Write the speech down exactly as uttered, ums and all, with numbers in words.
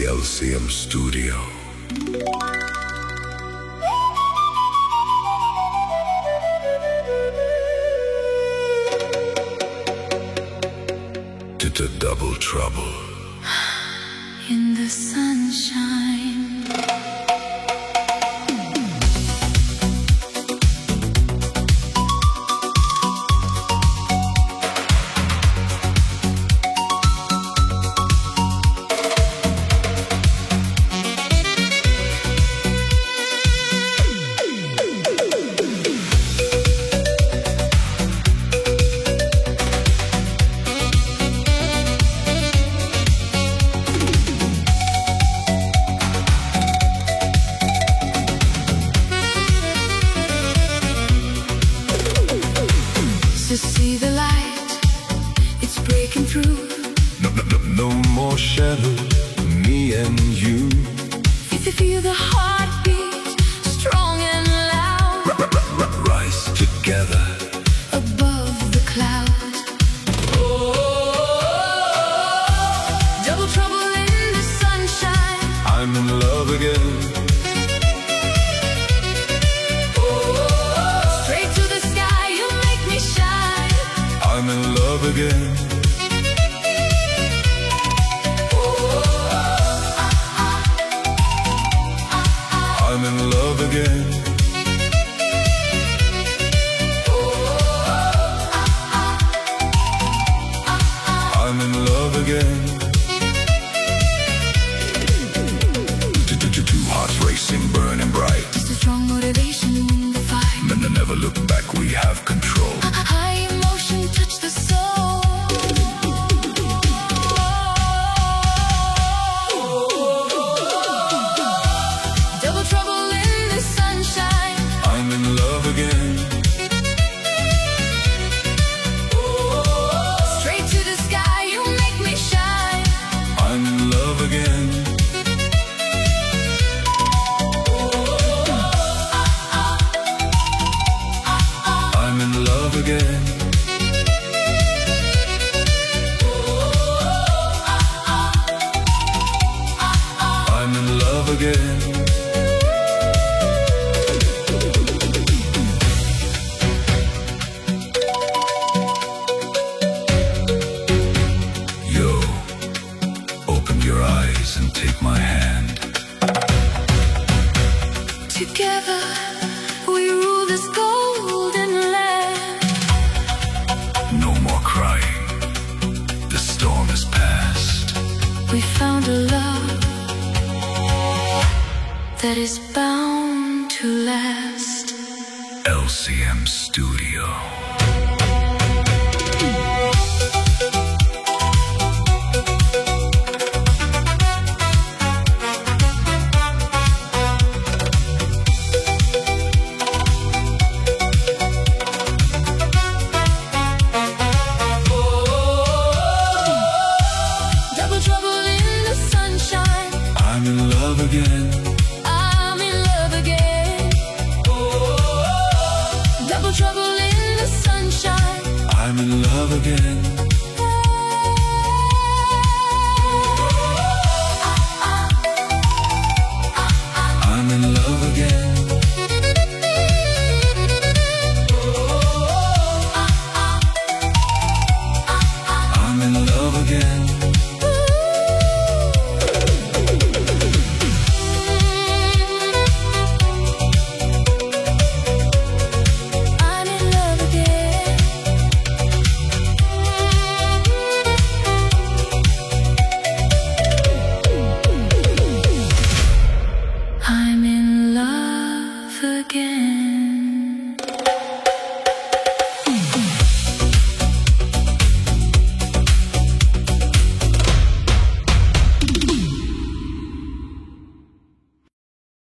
the L C M studio. To the double trouble. In the sunshine. To see the light, it's breaking through. No, no, no, no more shadow, me and you. If you feel the heartbeat, strong and loud, R -r -r Rise together above the clouds. Oh, double trouble in the sunshine. I'm in love again. I'm in love again. I'm in love again. I'm in love again. Two hearts racing, burning bright. Just a strong motivation in the fight. Never, never look back, we have control. High emotion touch the soul. Double trouble in the sunshine. I'm in love again. Straight to the sky, you make me shine. I'm in love again. I'm in love again. I'm in love again. Yo, open your eyes and take my hand. Together we rule this golden land. No more crying, the storm is past. We found a love that is bound to last. L C M Studio. Double trouble in the sunshine. I'm in love again. I'm in love again. Double trouble in the sunshine. I'm in love again.